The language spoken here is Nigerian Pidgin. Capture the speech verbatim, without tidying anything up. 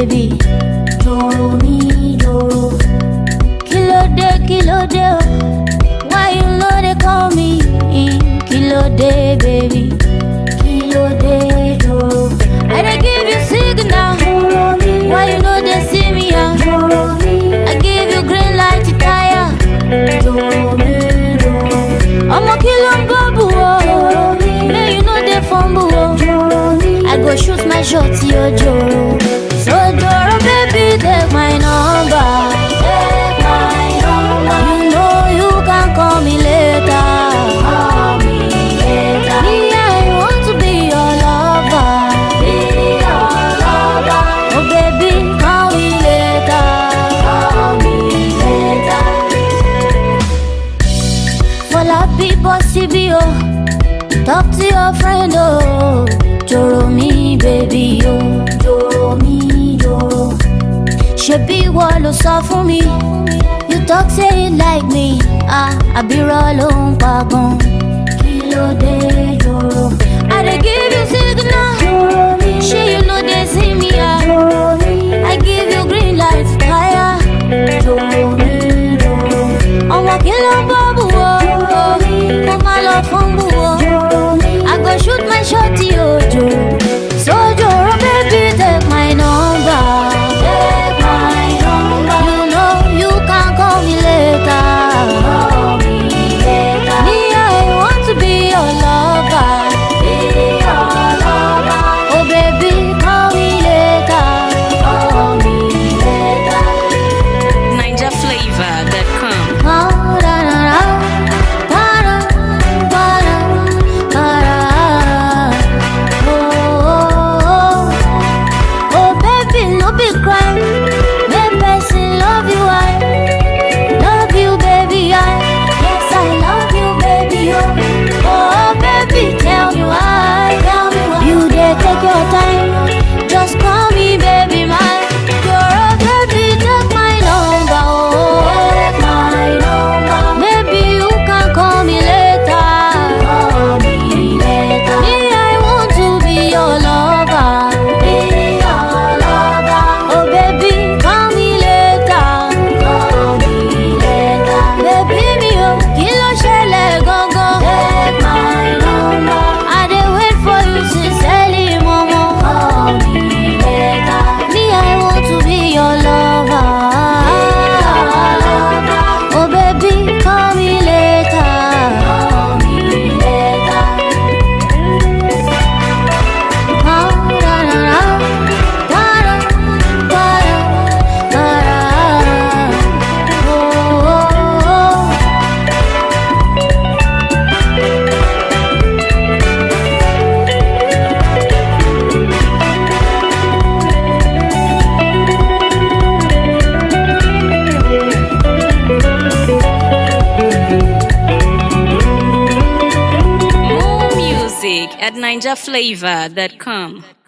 baby. Joro mi, joro. Kílódé, kílódé, oh. Why you know they call me? Kílódé, baby. Kílódé, joro. I dey give you signal. Joro mi. Why you know they see me? Ah? Joro mi. I give you green light to tire. Joro mi, joro. Ọmọ kí ló ń bubble, oh. Joro mi. May you know they fumble, oh. Joro mi. I go shoot my shot, yo, joro. So joro, baby, take my number. Take my number. You know you can call me later. Call me later. Me, I want to be your lover. Be your lover. Oh baby, call me later. Call me later. For la people, C B O. Talk to your friend, oh. Joro mi, baby, oh. Joro mi, joro. Shebi what lo sọ fún mi. You talk say you like me. Ah, àbírọ̀ ló ń pa gan. Kílódé, joro. I dey give you signal. Joro mi. Shey you know they see me, ah. Joro mi. I give you green light, fire. Joro mi, joro. Ọmọ kí ló ń bubble, oh. Joro mi. Mo máa lọ fumble, oh. Joro mi. I go shoot my shot, yo, joro. So joro, baby, take my number. Take my number. You know you can call me later. Call me later. Me, I want to be your lover. Be your lover. Oh baby, call me later. Call me later. Niger Flavor dot com. Oh, da, da, da. Da, da, da, da, da, da. Oh, oh, oh. Oh baby, no be crime. Make person love you, I love you, baby, I yes, I love you, baby, oh. Oh baby, tell me why, tell me why. You dare take your time, just call me, baby, mine. You're a baby, take my number, oh. Take my number. Maybe you can call me later. Call me later. Me, I want to be your lover. Be your lover. Oh baby, call me later. Call me later. Baby mi o, kí ló ṣẹlẹ̀ gangan? Take my number. I dey wait for you sincerely, momo. Call me later. Me, I want to be your lover. Oh baby, call me later. Call me later. Oh, da, da, da. Da, da, da, da, da, da. Oh, oh, oh. More music at Niger Flavor dot com.